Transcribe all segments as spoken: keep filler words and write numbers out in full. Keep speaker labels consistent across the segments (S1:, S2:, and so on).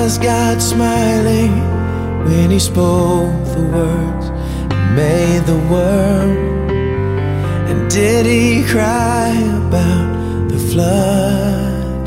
S1: was God smiling when He spoke the words and made the world? And did He cry about the flood?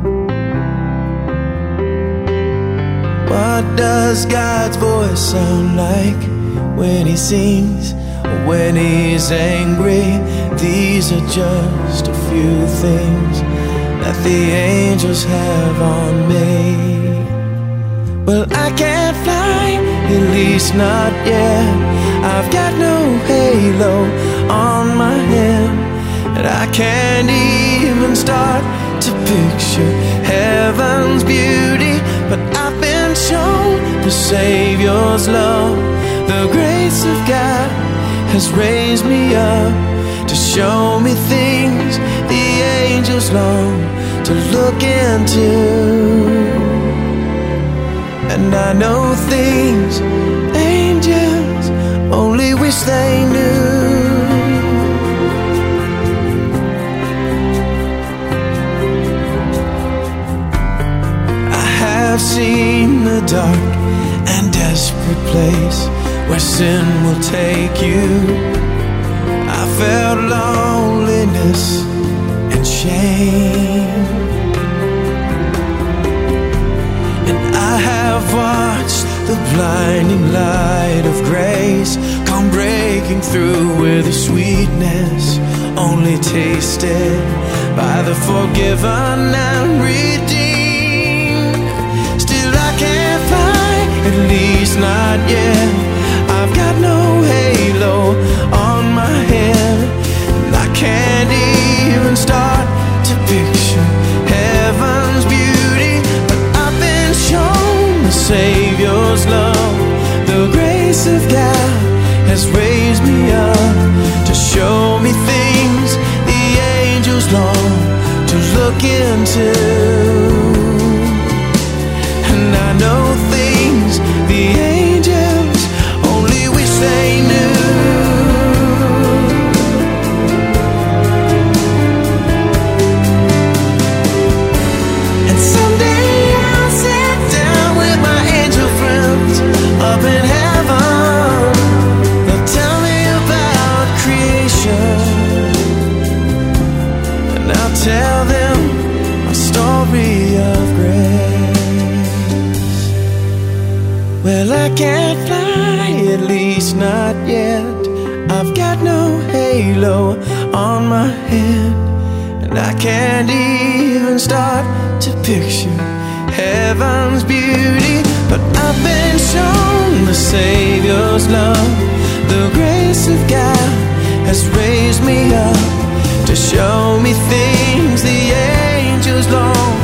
S1: What does God's voice sound like when He sings or when He's angry? These are just a few things that the angels have on me. Well, I can't fly, at least not yet. I've got no halo on my head, and I can't even start to picture heaven's beauty. But I've been shown the Savior's love. The grace of God has raised me up to show me things the angels long to look into. And I know things angels only wish they knew. I have seen the dark and desperate place where sin will take you. I felt loneliness and shame, and I have watched the blinding light of grace come breaking through with a sweetness only tasted by the forgiven and redeemed. Still I can't fly, at least not yet. I've got no halo on my head, and I can't even start to picture heaven's beauty. But I've been shown the Savior's love. The grace of God has raised me up to show me things the angels long to look into. And I know things the angels only wish they knew. And someday I'll sit down with my angel friends up in heaven. They'll tell me about creation, and I'll tell them my story of grace. Well, I can't fly, at least not yet. I've got no halo on my head, and I can't even start to picture heaven's beauty. But I've been shown the Savior's love. The grace of God has raised me up to show me things the angels long